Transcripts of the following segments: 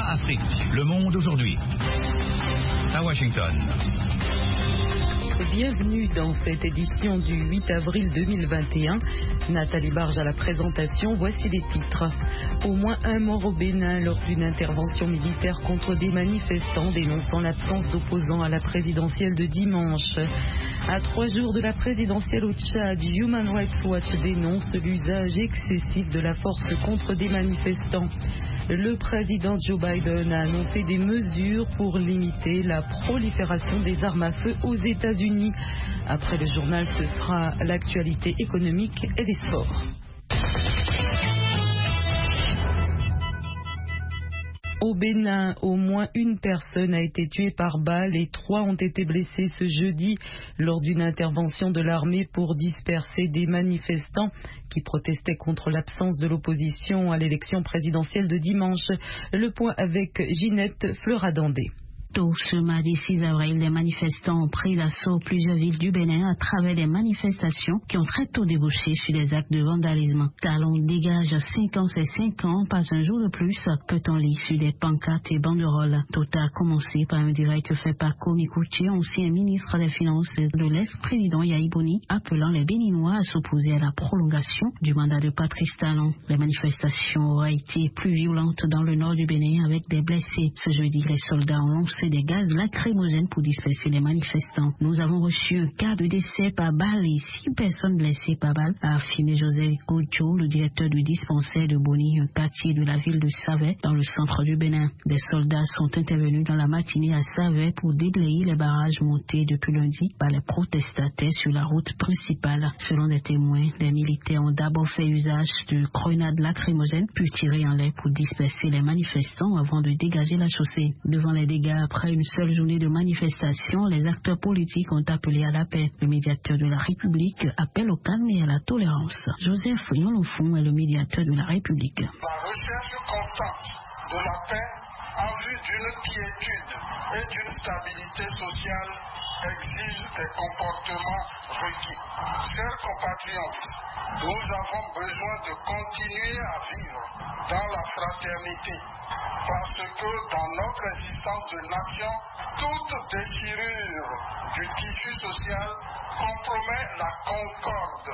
Afrique. Le monde aujourd'hui. À Washington. Bienvenue dans cette édition du 8 avril 2021. Nathalie Barge à la présentation, voici les titres. Au moins un mort au Bénin lors d'une intervention militaire contre des manifestants dénonçant l'absence d'opposants à la présidentielle de dimanche. À 3 jours de la présidentielle au Tchad, Human Rights Watch dénonce l'usage excessif de la force contre des manifestants. Le président Joe Biden a annoncé des mesures pour limiter la prolifération des armes à feu aux États-Unis. Après le journal, ce sera l'actualité économique et des sports. Au Bénin, au moins une personne a été tuée par balle et 3 ont été blessés ce jeudi lors d'une intervention de l'armée pour disperser des manifestants qui protestaient contre l'absence de l'opposition à l'élection présidentielle de dimanche. Le point avec Ginette Fleuradandé. Ce mardi 6 avril, les manifestants ont pris d'assaut plusieurs villes du Bénin à travers des manifestations qui ont très tôt débouché sur des actes de vandalisme. Talon dégage 5 ans, c'est 5 ans, pas un jour de plus, peut-on lire sur des pancartes et banderoles. Tout a commencé par un direct fait par Komi Koutié, ancien ministre des Finances de l'ex-président Yahi Boni, appelant les Béninois à s'opposer à la prolongation du mandat de Patrice Talon. Les manifestations auraient été plus violentes dans le nord du Bénin avec des blessés. Ce jeudi, les soldats ont lancé des gaz lacrymogènes pour disperser les manifestants. Nous avons reçu un cas de décès par balle et 6 personnes blessées par balle, a affirmé José Goudjo, le directeur du dispensaire de Boni, un quartier de la ville de Savet, dans le centre du Bénin. Des soldats sont intervenus dans la matinée à Savet pour déblayer les barrages montés depuis lundi par les protestataires sur la route principale. Selon des témoins, les militaires ont d'abord fait usage de grenades lacrymogènes puis tiré en l'air pour disperser les manifestants avant de dégager la chaussée. Devant les dégâts, après une seule journée de manifestation, les acteurs politiques ont appelé à la paix. Le médiateur de la République appelle au calme et à la tolérance. Joseph Yolofon est le médiateur de la République. La recherche constante de la paix en vue d'une quiétude et d'une stabilité sociale exige des comportements requis. Chers compatriotes, nous avons besoin de continuer à vivre dans la fraternité parce que dans notre existence de nation, toute déchirure du tissu social compromet la concorde,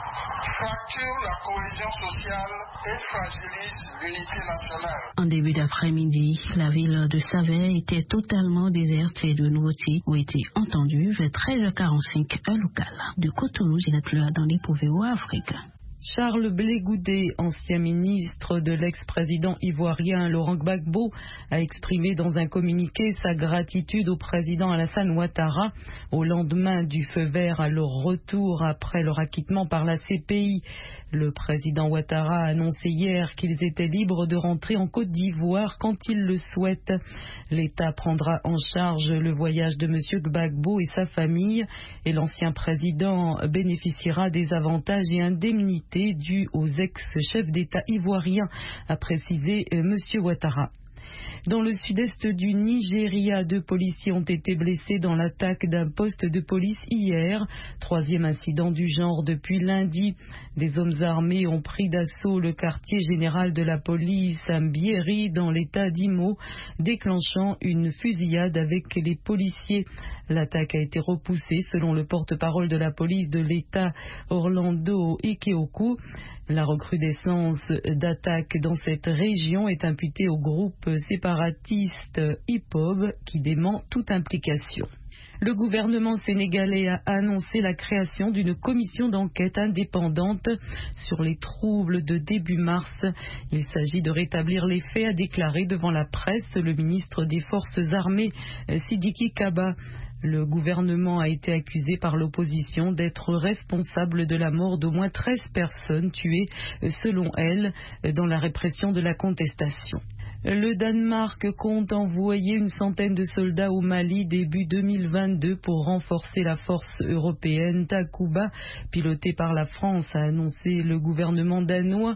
fracture la cohésion sociale et fragilise l'unité nationale. En début d'après-midi, la ville de Savet était totalement déserte et de nouveaux tirs ont été entendus vers 13h45 heure locale. De Cotonou, Ginette Fleuradandé pour VOA Afrique. Charles Blé Goudé, ancien ministre de l'ex-président ivoirien Laurent Gbagbo, a exprimé dans un communiqué sa gratitude au président Alassane Ouattara au lendemain du feu vert à leur retour après leur acquittement par la CPI. Le président Ouattara a annoncé hier qu'ils étaient libres de rentrer en Côte d'Ivoire quand ils le souhaitent. L'État prendra en charge le voyage de M. Gbagbo et sa famille et l'ancien président bénéficiera des avantages et indemnités dus aux ex-chefs d'État ivoiriens, a précisé M. Ouattara. Dans le sud-est du Nigeria, 2 policiers ont été blessés dans l'attaque d'un poste de police hier. 3e incident du genre depuis lundi. Des hommes armés ont pris d'assaut le quartier général de la police à Mbieri dans l'état d'Imo, déclenchant une fusillade avec les policiers. L'attaque a été repoussée selon le porte-parole de la police de l'État, Orlando Ikeoku. La recrudescence d'attaques dans cette région est imputée au groupe séparatiste IPOB qui dément toute implication. Le gouvernement sénégalais a annoncé la création d'une commission d'enquête indépendante sur les troubles de début mars. Il s'agit de rétablir les faits, a déclaré devant la presse le ministre des Forces armées, Sidiki Kaba. Le gouvernement a été accusé par l'opposition d'être responsable de la mort d'au moins 13 personnes tuées, selon elle, dans la répression de la contestation. Le Danemark compte envoyer une centaine de soldats au Mali début 2022 pour renforcer la force européenne Takuba, pilotée par la France, a annoncé le gouvernement danois.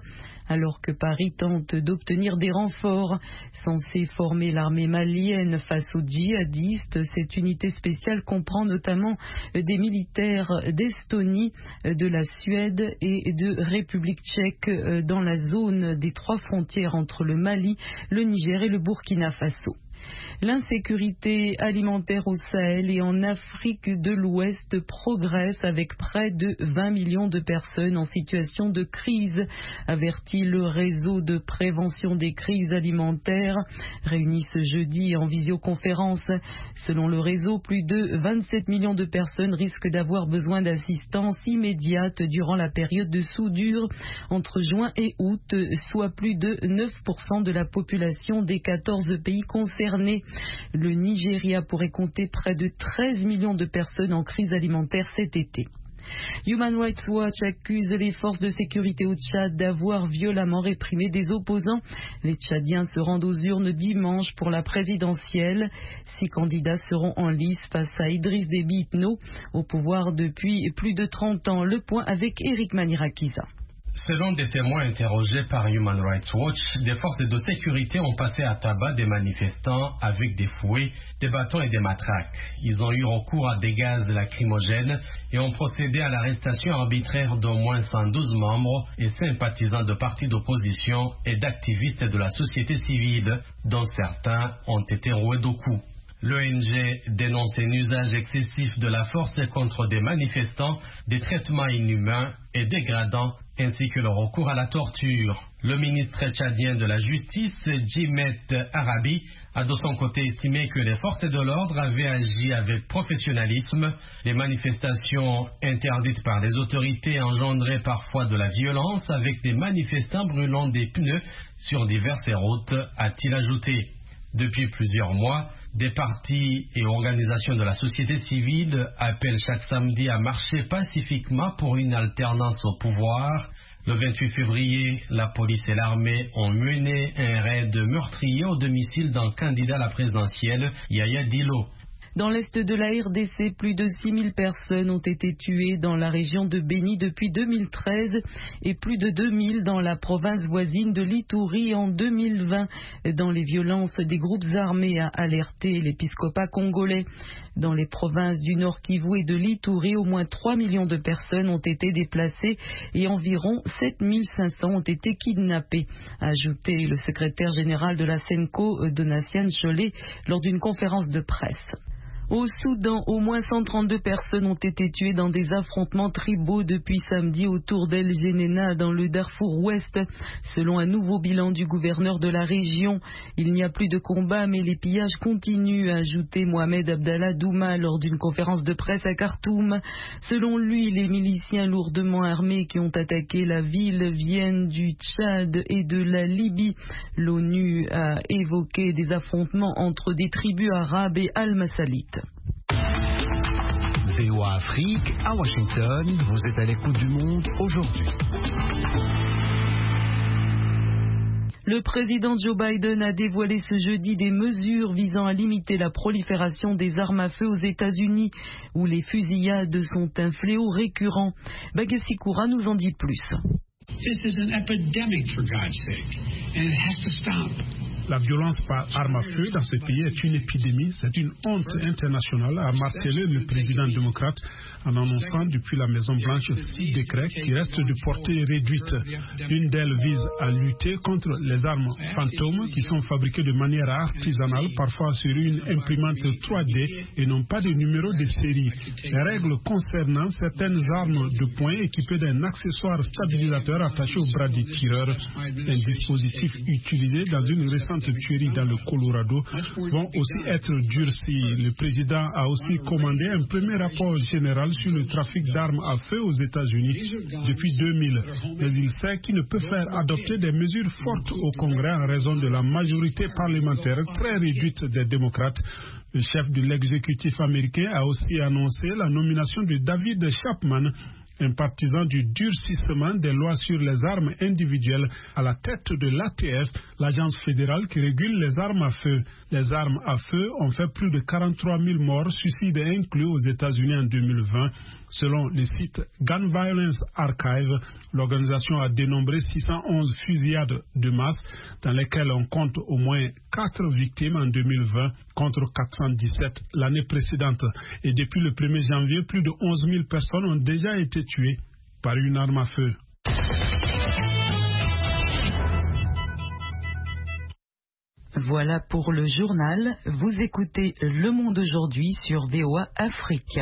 alors que Paris tente d'obtenir des renforts. Censée former l'armée malienne face aux djihadistes, cette unité spéciale comprend notamment des militaires d'Estonie, de la Suède et de République tchèque dans la zone des 3 frontières entre le Mali, le Niger et le Burkina Faso. L'insécurité alimentaire au Sahel et en Afrique de l'Ouest progresse avec près de 20 millions de personnes en situation de crise, avertit le réseau de prévention des crises alimentaires, réuni ce jeudi en visioconférence. Selon le réseau, plus de 27 millions de personnes risquent d'avoir besoin d'assistance immédiate durant la période de soudure entre juin et août, soit plus de 9% de la population des 14 pays concernés. Le Nigeria pourrait compter près de 13 millions de personnes en crise alimentaire cet été. Human Rights Watch accuse les forces de sécurité au Tchad d'avoir violemment réprimé des opposants. Les Tchadiens se rendent aux urnes dimanche pour la présidentielle. 6 candidats seront en lice face à Idriss Déby Itno, au pouvoir depuis plus de 30 ans. Le point avec Eric Manirakiza. Selon des témoins interrogés par Human Rights Watch, des forces de sécurité ont passé à tabac des manifestants avec des fouets, des bâtons et des matraques. Ils ont eu recours à des gaz lacrymogènes et ont procédé à l'arrestation arbitraire d'au moins 112 membres et sympathisants de partis d'opposition et d'activistes de la société civile, dont certains ont été roués de coups. L'ONG dénonce un usage excessif de la force contre des manifestants, des traitements inhumains et dégradants, ainsi que le recours à la torture. Le ministre tchadien de la Justice, Djimet Arabi, a de son côté estimé que les forces de l'ordre avaient agi avec professionnalisme. Les manifestations interdites par les autorités engendraient parfois de la violence, avec des manifestants brûlant des pneus sur diverses routes, a-t-il ajouté. Depuis plusieurs mois, des partis et organisations de la société civile appellent chaque samedi à marcher pacifiquement pour une alternance au pouvoir. Le 28 février, la police et l'armée ont mené un raid meurtrier au domicile d'un candidat à la présidentielle, Yaya Dillo. Dans l'est de la RDC, plus de 6000 personnes ont été tuées dans la région de Béni depuis 2013 et plus de 2000 dans la province voisine de l'Ituri en 2020. Dans les violences des groupes armés, a alerté l'épiscopat congolais. Dans les provinces du Nord Kivu et de l'Ituri, au moins 3 millions de personnes ont été déplacées et environ 7500 ont été kidnappées, a ajouté le secrétaire général de la SENCO, Donatien Cholet, lors d'une conférence de presse. Au Soudan, au moins 132 personnes ont été tuées dans des affrontements tribaux depuis samedi autour d'El Geneina dans le Darfour Ouest. Selon un nouveau bilan du gouverneur de la région, il n'y a plus de combats mais les pillages continuent, a ajouté Mohamed Abdallah Douma lors d'une conférence de presse à Khartoum. Selon lui, les miliciens lourdement armés qui ont attaqué la ville viennent du Tchad et de la Libye. L'ONU a évoqué des affrontements entre des tribus arabes et al-Massalites. VOA Afrique, à Washington, vous êtes à l'écoute du monde aujourd'hui. Le président Joe Biden a dévoilé ce jeudi des mesures visant à limiter la prolifération des armes à feu aux États-Unis, où les fusillades sont un fléau récurrent. Bagassi Koura nous en dit plus. This is an epidemic, for God's sake, and it has to stop. La violence par arme à feu dans ce pays est une épidémie, c'est une honte internationale, a martelé le président démocrate en annonçant depuis la Maison-Blanche 6 décrets qui restent de portée réduite. Une d'elles vise à lutter contre les armes fantômes qui sont fabriquées de manière artisanale, parfois sur une imprimante 3D et non pas de numéro de série. Les règles concernant certaines armes de poing équipées d'un accessoire stabilisateur attaché au bras du tireur, un dispositif utilisé dans une récente tuerie dans le Colorado, vont aussi être durcis. Le président a aussi commandé un premier rapport général sur le trafic d'armes à feu aux États-Unis depuis 2000. Mais il sait qu'il ne peut faire adopter des mesures fortes au Congrès en raison de la majorité parlementaire très réduite des démocrates. Le chef de l'exécutif américain a aussi annoncé la nomination de David Chapman, un partisan du durcissement des lois sur les armes individuelles à la tête de l'ATF, l'agence fédérale qui régule les armes à feu. Les armes à feu ont fait plus de 43 000 morts, suicides inclus aux États-Unis en 2020. Selon le site Gun Violence Archive, l'organisation a dénombré 611 fusillades de masse dans lesquelles on compte au moins 4 victimes en 2020 contre 417 l'année précédente. Et depuis le 1er janvier, plus de 11 000 personnes ont déjà été tuées par une arme à feu. Voilà pour le journal. Vous écoutez Le Monde aujourd'hui sur VOA Afrique.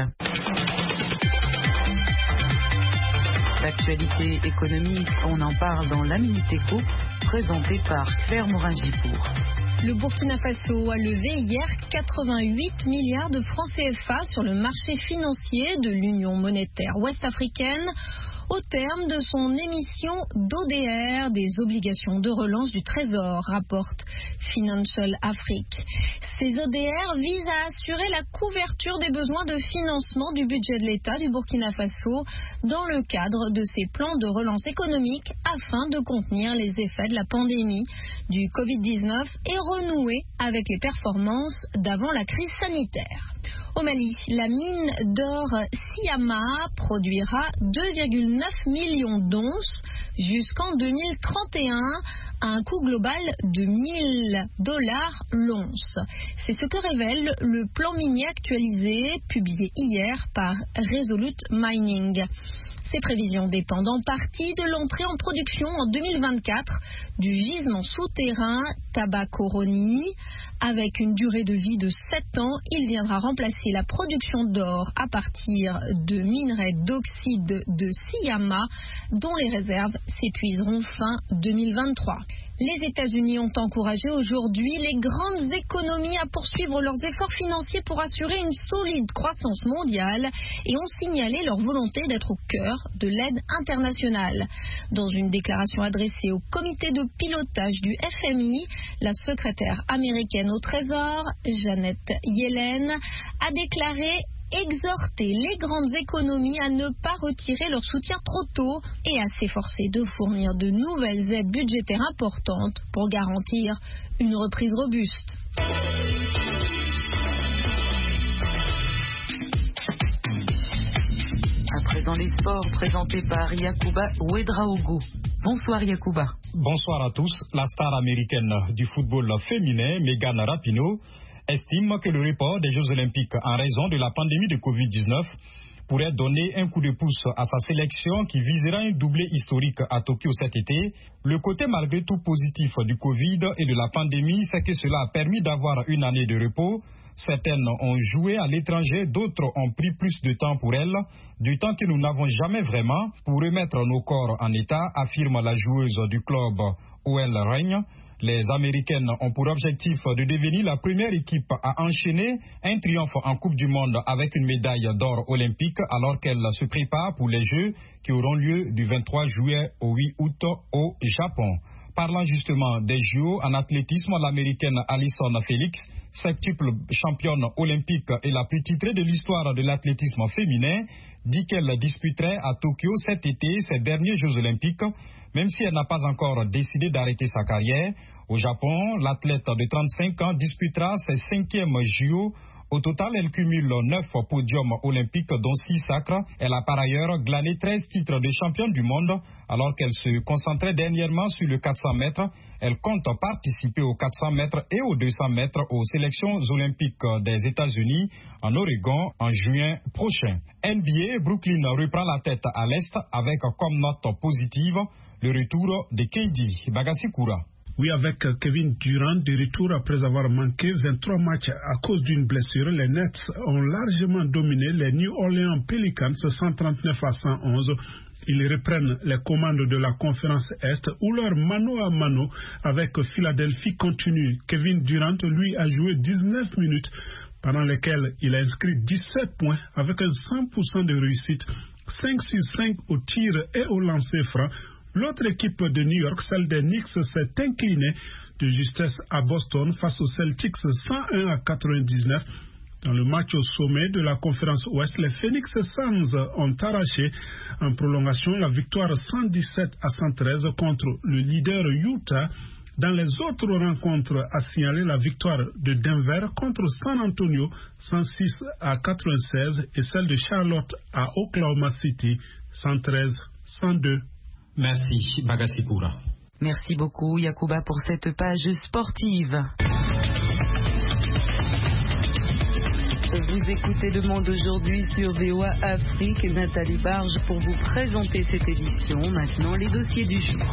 L'actualité économique, on en parle dans la Minute Éco, présentée par Claire Morin-Gipour. Le Burkina Faso a levé hier 88 milliards de francs CFA sur le marché financier de l'Union monétaire ouest-africaine au terme de son émission d'ODR, des obligations de relance du Trésor, rapporte Financial Afrique. Ces ODR visent à assurer la couverture des besoins de financement du budget de l'État du Burkina Faso dans le cadre de ses plans de relance économique afin de contenir les effets de la pandémie du Covid-19 et renouer avec les performances d'avant la crise sanitaire. Au Mali, la mine d'or Syama produira 2,9 millions d'onces jusqu'en 2031 à un coût global de $1 l'once. C'est ce que révèle le plan minier actualisé publié hier par Resolute Mining. Ces prévisions dépendent en partie de l'entrée en production en 2024 du gisement souterrain Tabakoroni. Avec une durée de vie de 7 ans, il viendra remplacer la production d'or à partir de minerais d'oxyde de Syama dont les réserves s'épuiseront fin 2023. Les États-Unis ont encouragé aujourd'hui les grandes économies à poursuivre leurs efforts financiers pour assurer une solide croissance mondiale et ont signalé leur volonté d'être au cœur de l'aide internationale. Dans une déclaration adressée au comité de pilotage du FMI, la secrétaire américaine au Trésor, Janet Yellen, a déclaré exhorter les grandes économies à ne pas retirer leur soutien trop tôt et à s'efforcer de fournir de nouvelles aides budgétaires importantes pour garantir une reprise robuste. À présent les sports présentés par Yacouba Ouedraogo. Bonsoir Yacouba. Bonsoir à tous. La star américaine du football féminin, Megan Rapinoe, estime que le report des Jeux Olympiques en raison de la pandémie de Covid-19 pourrait donner un coup de pouce à sa sélection qui visera un doublé historique à Tokyo cet été. Le côté malgré tout positif du Covid et de la pandémie, c'est que cela a permis d'avoir une année de repos. Certaines ont joué à l'étranger, d'autres ont pris plus de temps pour elles, du temps que nous n'avons jamais vraiment pour remettre nos corps en état, affirme la joueuse du club où elle règne. Les Américaines ont pour objectif de devenir la première équipe à enchaîner un triomphe en Coupe du Monde avec une médaille d'or olympique alors qu'elles se préparent pour les Jeux qui auront lieu du 23 juillet au 8 août au Japon. Parlant justement des JO, en athlétisme, l'Américaine Allyson Felix, septuple championne olympique et la plus titrée de l'histoire de l'athlétisme féminin, dit qu'elle disputerait à Tokyo cet été ses derniers Jeux olympiques, même si elle n'a pas encore décidé d'arrêter sa carrière. Au Japon, l'athlète de 35 ans disputera ses 5e JO. Au total, elle cumule 9 podiums olympiques, dont 6 sacres. Elle a par ailleurs glané 13 titres de championne du monde, alors qu'elle se concentrait dernièrement sur le 400 mètres. Elle compte participer aux 400 mètres et aux 200 mètres aux sélections olympiques des États-Unis en Oregon en juin prochain. NBA, Brooklyn reprend la tête à l'Est avec comme note positive le retour de KD Bagasikura. Oui, avec Kevin Durant de retour après avoir manqué 23 matchs à cause d'une blessure, les Nets ont largement dominé les New Orleans Pelicans 139 à 111. Ils reprennent les commandes de la conférence Est où leur mano à mano avec Philadelphie continue. Kevin Durant, lui, a joué 19 minutes pendant lesquelles il a inscrit 17 points avec un 100% de réussite, 5 sur 5 au tir et au lancer franc. L'autre équipe de New York, celle des Knicks, s'est inclinée de justesse à Boston face aux Celtics 101 à 99. Dans le match au sommet de la conférence Ouest, les Phoenix Suns ont arraché en prolongation la victoire 117-113 contre le leader Utah. Dans les autres rencontres, à signaler la victoire de Denver contre San Antonio 106-96 et celle de Charlotte à Oklahoma City 113-102. Merci, Bagasikoura. Merci beaucoup, Yacouba, pour cette page sportive. Vous écoutez Le Monde aujourd'hui sur VOA Afrique et Nathalie Barge pour vous présenter cette édition. Maintenant, les dossiers du jour.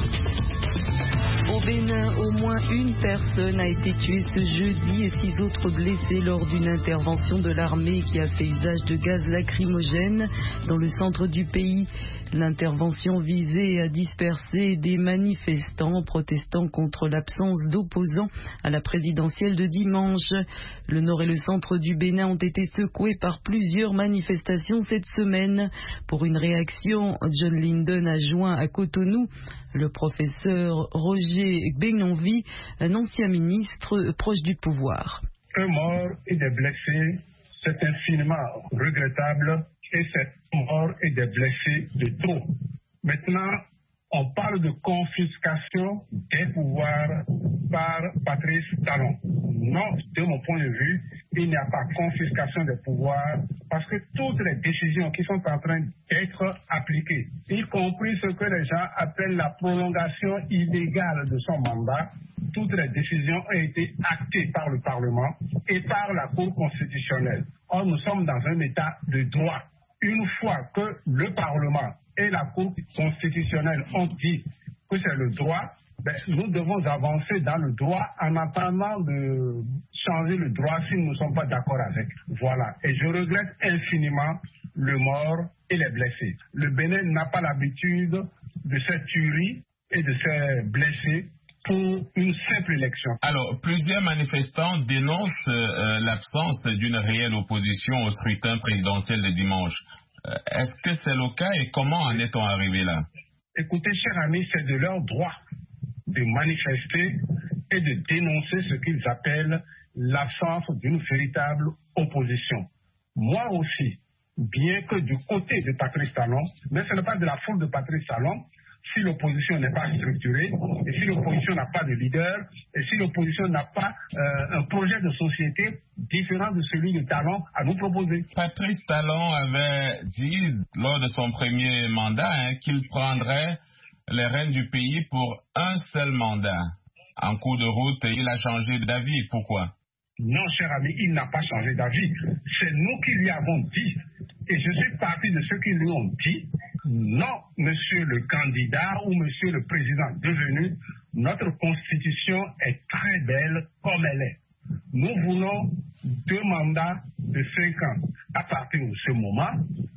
Au Bénin, au moins une personne a été tuée ce jeudi et 6 autres blessés lors d'une intervention de l'armée qui a fait usage de gaz lacrymogène dans le centre du pays. L'intervention visait à disperser des manifestants protestant contre l'absence d'opposants à la présidentielle de dimanche. Le nord et le centre du Bénin ont été secoués par plusieurs manifestations cette semaine. Pour une réaction, John Linden a joint à Cotonou le professeur Roger Benonvi, un ancien ministre proche du pouvoir. Un mort et des blessés, c'est infiniment regrettable. Et cette mort et des blessés de trop. Maintenant, on parle de confiscation des pouvoirs par Patrice Talon. Non, de mon point de vue, il n'y a pas confiscation des pouvoirs parce que toutes les décisions qui sont en train d'être appliquées, y compris ce que les gens appellent la prolongation illégale de son mandat, toutes les décisions ont été actées par le Parlement et par la Cour constitutionnelle. Or, nous sommes dans un état de droit. Une fois que le Parlement et la Cour constitutionnelle ont dit que c'est le droit, nous devons avancer dans le droit en attendant de changer le droit si nous ne sommes pas d'accord avec. Voilà. Et je regrette infiniment le mort et les blessés. Le Bénin n'a pas l'habitude de cette tuerie et de ces blessés pour une simple élection. Alors, plusieurs manifestants dénoncent l'absence d'une réelle opposition au scrutin présidentiel de dimanche. Est-ce que c'est le cas et comment en est-on arrivé là? Écoutez, chers amis, c'est de leur droit de manifester et de dénoncer ce qu'ils appellent l'absence d'une véritable opposition. Moi aussi, bien que du côté de Patrice Talon, mais ce n'est pas de la faute de Patrice Talon, si l'opposition n'est pas structurée, et si l'opposition n'a pas de leader, et si l'opposition n'a pas un projet de société différent de celui de Talon à nous proposer. Patrice Talon avait dit lors de son premier mandat qu'il prendrait les rênes du pays pour un seul mandat. En cours de route, il a changé d'avis. Pourquoi? Non, cher ami, il n'a pas changé d'avis. C'est nous qui lui avons dit, et je suis parti de ceux qui lui ont dit, non, monsieur le candidat ou monsieur le président devenu, notre constitution est très belle comme elle est. Nous voulons 2 mandats de 5 ans. À partir de ce moment,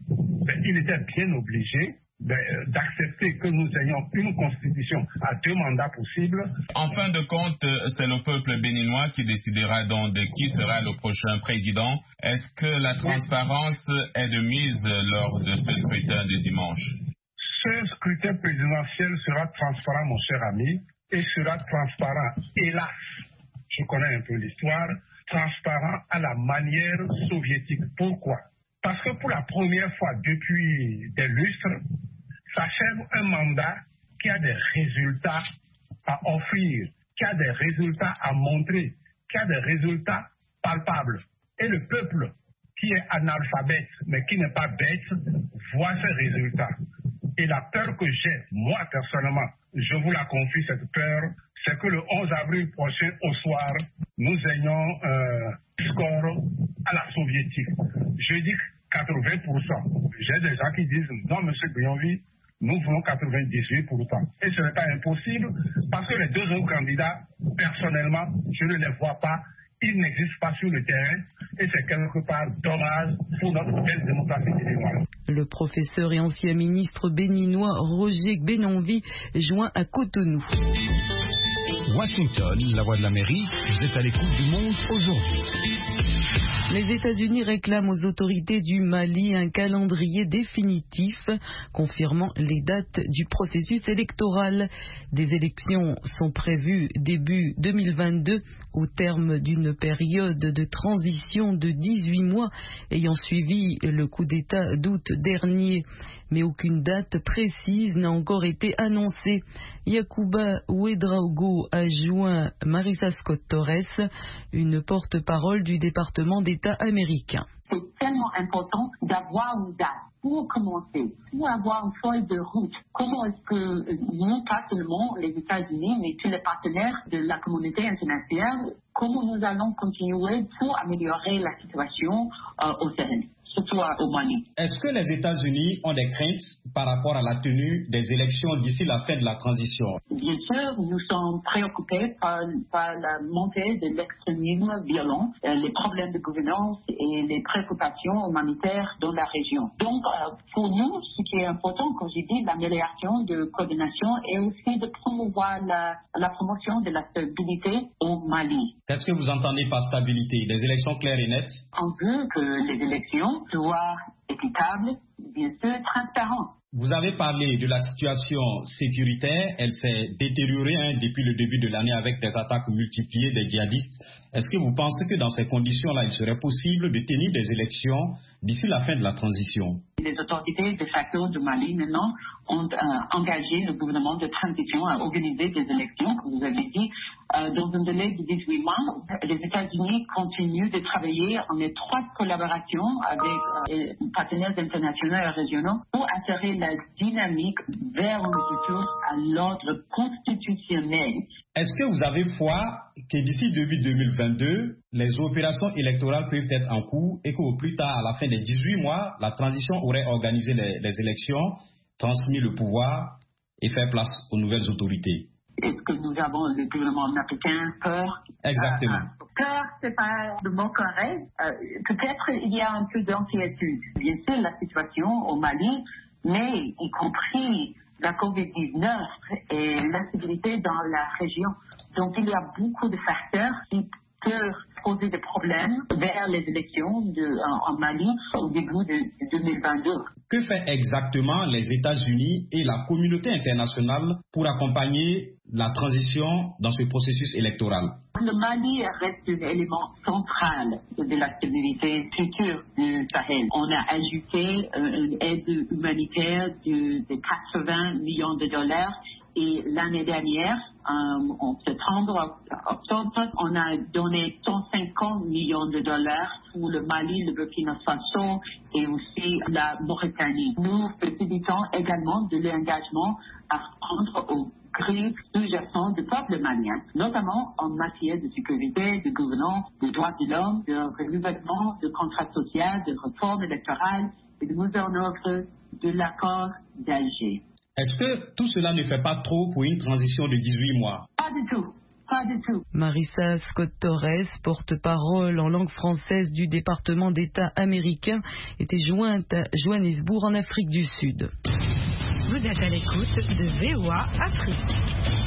il était bien obligé d'accepter que nous ayons une constitution à 2 mandats possibles. En fin de compte, c'est le peuple béninois qui décidera donc de qui sera le prochain président. Est-ce que la transparence est de mise lors de ce scrutin de dimanche? Ce scrutin présidentiel sera transparent, mon cher ami, et sera transparent, hélas, je connais un peu l'histoire, transparent à la manière soviétique. Pourquoi? Parce que pour la première fois depuis des lustres, s'achève un mandat qui a des résultats à offrir, qui a des résultats à montrer, qui a des résultats palpables. Et le peuple qui est analphabète, mais qui n'est pas bête, voit ces résultats. Et la peur que j'ai, moi personnellement, je vous la confie, cette peur, c'est que le 11 avril prochain, au soir, nous ayons un score à la soviétique. Je dis 80%. J'ai des gens qui disent, non, monsieur Benonvi, nous voulons 98%. Et ce n'est pas impossible, parce que les 2 autres candidats, personnellement, je ne les vois pas. Ils n'existent pas sur le terrain et c'est quelque part dommage pour notre belle démocratie béninoise. Le professeur et ancien ministre béninois Roger Benonvi joint à Cotonou. Washington, la voix de l'Amérique, vous êtes à l'écoute du Monde aujourd'hui. Les États-Unis réclament aux autorités du Mali un calendrier définitif confirmant les dates du processus électoral. Des élections sont prévues début 2022 au terme d'une période de transition de 18 mois ayant suivi le coup d'État d'août dernier. Mais aucune date précise n'a encore été annoncée. Yacouba Ouedraogo a joint Marissa Scott Torres, une porte-parole du département d'État américain. C'est tellement important d'avoir une date pour commencer, pour avoir une feuille de route. Comment est-ce que nous, pas seulement les États-Unis, mais tous les partenaires de la communauté internationale, comment nous allons continuer pour améliorer la situation au Sahel, surtout au Mali. Est-ce que les États-Unis ont des craintes par rapport à la tenue des élections d'ici la fin de la transition? Bien sûr, nous sommes préoccupés par la montée de l'extrémisme violent, les problèmes de gouvernance et les préoccupations humanitaires dans la région. Donc, pour nous, ce qui est important, comme j'ai dit, l'amélioration de coordination et aussi de promouvoir la promotion de la stabilité au Mali. Qu'est-ce que vous entendez par stabilité? Des élections claires et nettes? On veut que les élections soient équitables, bien sûr, transparentes. Vous avez parlé de la situation sécuritaire, elle s'est détériorée depuis le début de l'année avec des attaques multipliées des djihadistes. Est-ce que vous pensez que dans ces conditions-là, il serait possible de tenir des élections d'ici la fin de la transition? Les autorités de facto du Mali maintenant ont engagé le gouvernement de transition à organiser des élections, comme vous avez dit, dans un délai de 18 mois. Les États-Unis continuent de travailler en étroite collaboration avec les partenaires internationaux et régionaux pour assurer la dynamique vers un retour à l'ordre constitutionnel. Est-ce que vous avez foi que d'ici début 2022, les opérations électorales peuvent être en cours et qu'au plus tard, à la fin des 18 mois, la transition aurait organisé les élections, transmis le pouvoir et fait place aux nouvelles autorités? Est-ce que nous avons le gouvernement américain peur? Exactement. Peur, c'est pas le mot correct. Peut-être il y a un peu d'inquiétude. Bien sûr, la situation au Mali, mais y compris la COVID-19 et l'insécurité dans la région. Donc, il y a beaucoup de facteurs qui peuvent poser des problèmes vers les élections en Mali au début de 2022. Que fait exactement les États-Unis et la communauté internationale pour accompagner la transition dans ce processus électoral? Le Mali reste un élément central de la stabilité future du Sahel. On a ajouté une aide humanitaire de 80 millions de dollars. Et l'année dernière, en septembre, octobre, on a donné 150 millions de dollars pour le Mali, le Burkina Faso et aussi la Mauritanie. Nous facilitons également de l'engagement à répondre aux griefs sous-jacents du peuple malien, notamment en matière de sécurité, de gouvernance, de droits de l'homme, de renouvellement, de contrat social, de réforme électorale et de mise en œuvre de l'accord d'Alger. Est-ce que tout cela ne fait pas trop pour une transition de 18 mois? Pas du tout. Pas du tout. Marissa Scott Torres, porte-parole en langue française du département d'État américain, était jointe à Johannesburg en Afrique du Sud. Vous êtes à l'écoute de VOA Afrique.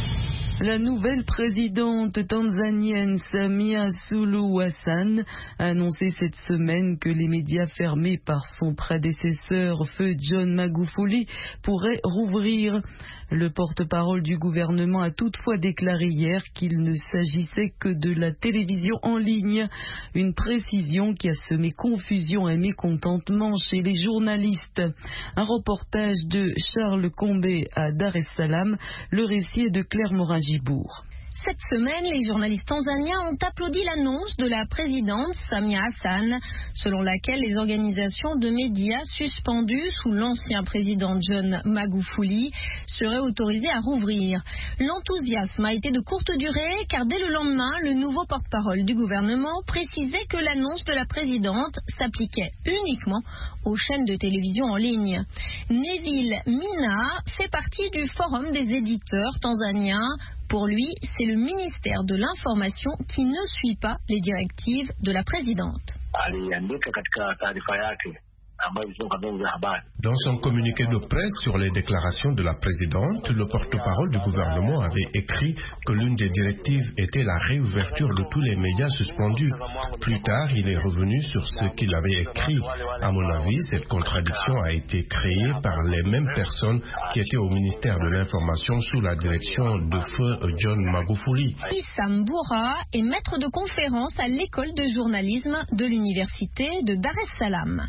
La nouvelle présidente tanzanienne Samia Suluhu Hassan a annoncé cette semaine que les médias fermés par son prédécesseur feu John Magufuli pourraient rouvrir. Le porte-parole du gouvernement a toutefois déclaré hier qu'il ne s'agissait que de la télévision en ligne, une précision qui a semé confusion et mécontentement chez les journalistes. Un reportage de Charles Combé à Dar es Salaam, le récit est de Claire Morin-Gibourg. Cette semaine, les journalistes tanzaniens ont applaudi l'annonce de la présidente Samia Hassan, selon laquelle les organisations de médias suspendues sous l'ancien président John Magufuli seraient autorisées à rouvrir. L'enthousiasme a été de courte durée car dès le lendemain, le nouveau porte-parole du gouvernement précisait que l'annonce de la présidente s'appliquait uniquement aux chaînes de télévision en ligne. Neville Mina fait partie du Forum des éditeurs tanzaniens. Pour lui, c'est le ministère de l'Information qui ne suit pas les directives de la présidente. Dans son communiqué de presse sur les déclarations de la présidente, le porte-parole du gouvernement avait écrit que l'une des directives était la réouverture de tous les médias suspendus. Plus tard, il est revenu sur ce qu'il avait écrit. À mon avis, cette contradiction a été créée par les mêmes personnes qui étaient au ministère de l'Information sous la direction de feu John Magufuli. Issam Boura est maître de conférence à l'école de journalisme de l'université de Dar es Salaam.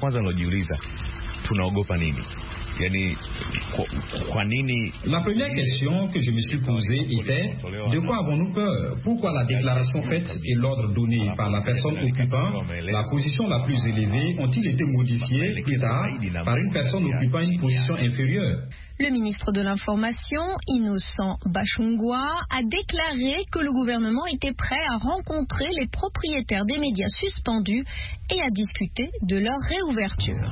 La première question que je me suis posée était de quoi avons-nous peur? Pourquoi la déclaration faite et l'ordre donné par la personne occupant la position la plus élevée ont-ils été modifiés plus tard par une personne occupant une position inférieure? Le ministre de l'Information, Innocent Bachungwa, a déclaré que le gouvernement était prêt à rencontrer les propriétaires des médias suspendus et à discuter de leur réouverture.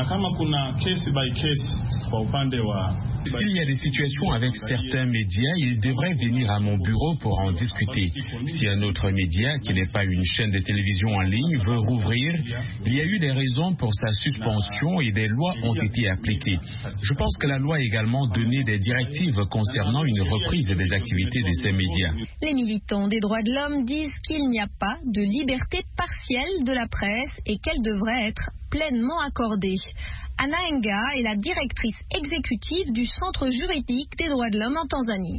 S'il y a des situations avec certains médias, ils devraient venir à mon bureau pour en discuter. Si un autre média, qui n'est pas une chaîne de télévision en ligne, veut rouvrir, il y a eu des raisons pour sa suspension et des lois ont été appliquées. Je pense que la loi a également donné des directives concernant une reprise des activités de ces médias. Les militants des droits de l'homme disent qu'il n'y a pas de liberté partielle de la presse et qu'elle devrait être pleinement accordée. Anna Enga est la directrice exécutive du Centre juridique des droits de l'homme en Tanzanie.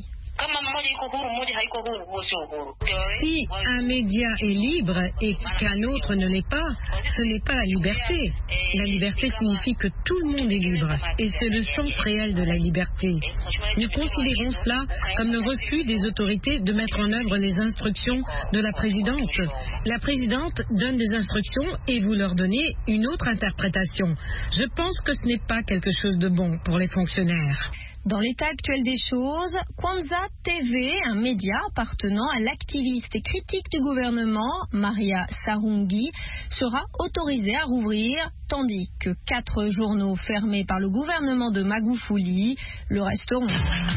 Si un média est libre et qu'un autre ne l'est pas, ce n'est pas la liberté. La liberté signifie que tout le monde est libre et c'est le sens réel de la liberté. Nous considérons cela comme le refus des autorités de mettre en œuvre les instructions de la présidente. La présidente donne des instructions et vous leur donnez une autre interprétation. Je pense que ce n'est pas quelque chose de bon pour les fonctionnaires. Dans l'état actuel des choses, Kwanza TV, un média appartenant à l'activiste et critique du gouvernement, Maria Sarungi, sera autorisé à rouvrir, tandis que 4 journaux fermés par le gouvernement de Magufuli le resteront.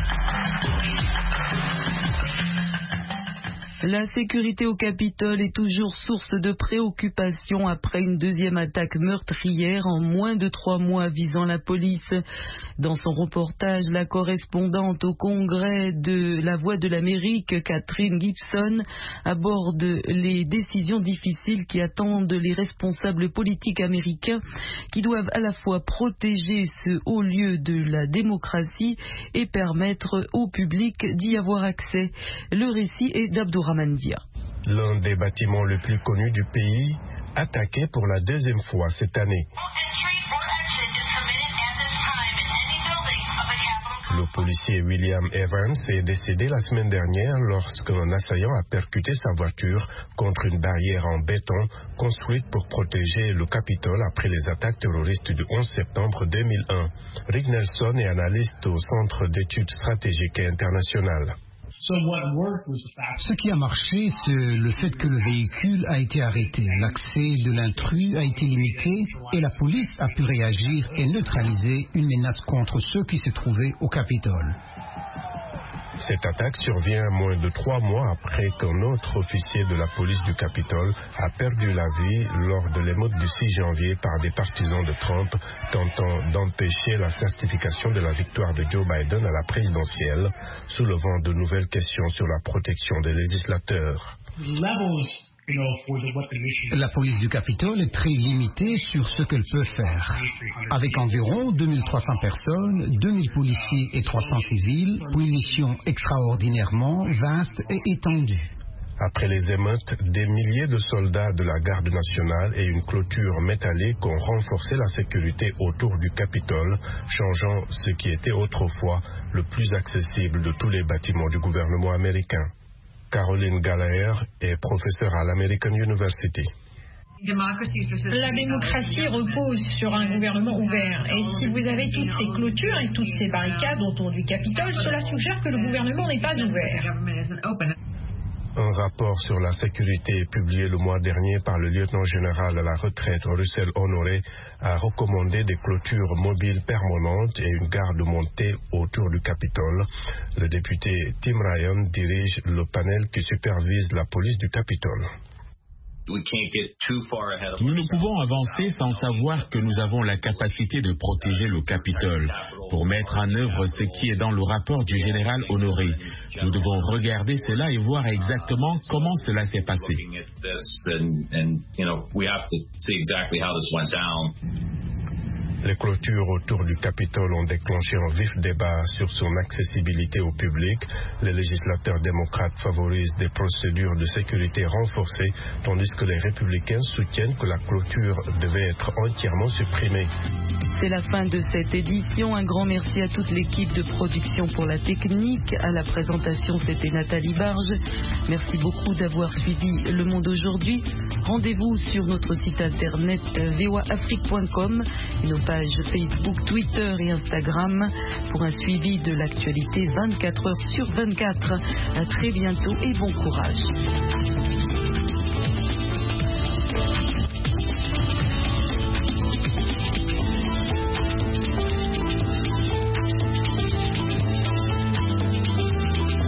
La sécurité au Capitole est toujours source de préoccupation après une deuxième attaque meurtrière en moins de 3 mois visant la police. Dans son reportage, la correspondante au Congrès de La Voix de l'Amérique, Catherine Gibson, aborde les décisions difficiles qui attendent les responsables politiques américains qui doivent à la fois protéger ce haut lieu de la démocratie et permettre au public d'y avoir accès. Le récit est d'Abdourahmane Dia. L'un des bâtiments les plus connus du pays, attaqué pour la deuxième fois cette année. Le policier William Evans est décédé la semaine dernière lorsqu'un assaillant a percuté sa voiture contre une barrière en béton construite pour protéger le Capitole après les attaques terroristes du 11 septembre 2001. Rick Nelson est analyste au Centre d'études stratégiques et internationales. Ce qui a marché, c'est le fait que le véhicule a été arrêté, l'accès de l'intrus a été limité et la police a pu réagir et neutraliser une menace contre ceux qui se trouvaient au Capitole. Cette attaque survient moins de 3 mois après qu'un autre officier de la police du Capitole a perdu la vie lors de l'émeute du 6 janvier par des partisans de Trump tentant d'empêcher la certification de la victoire de Joe Biden à la présidentielle, soulevant de nouvelles questions sur la protection des législateurs. La police du Capitole est très limitée sur ce qu'elle peut faire. Avec environ 2300 personnes, 2000 policiers et 300 civils, pour une mission extraordinairement vaste et étendue. Après les émeutes, des milliers de soldats de la garde nationale et une clôture métallique ont renforcé la sécurité autour du Capitole, changeant ce qui était autrefois le plus accessible de tous les bâtiments du gouvernement américain. Caroline Gallagher est professeure à l'American University. La démocratie repose sur un gouvernement ouvert. Et si vous avez toutes ces clôtures et toutes ces barricades autour du Capitole, cela suggère que le gouvernement n'est pas ouvert. Un rapport sur la sécurité publié le mois dernier par le lieutenant-général à la retraite Russell Honoré a recommandé des clôtures mobiles permanentes et une garde montée autour du Capitole. Le député Tim Ryan dirige le panel qui supervise la police du Capitole. Nous ne pouvons avancer sans savoir que nous avons la capacité de protéger le Capitole pour mettre en œuvre ce qui est dans le rapport du général Honoré. Nous devons regarder cela et voir exactement comment cela s'est passé. Les clôtures autour du Capitole ont déclenché un vif débat sur son accessibilité au public. Les législateurs démocrates favorisent des procédures de sécurité renforcées, tandis que les républicains soutiennent que la clôture devait être entièrement supprimée. C'est la fin de cette édition. Un grand merci à toute l'équipe de production pour la technique. À la présentation, c'était Nathalie Barge. Merci beaucoup d'avoir suivi Le Monde aujourd'hui. Rendez-vous sur notre site internet voaafrique.com et nos pages Facebook, Twitter et Instagram pour un suivi de l'actualité 24 heures sur 24. À très bientôt et bon courage.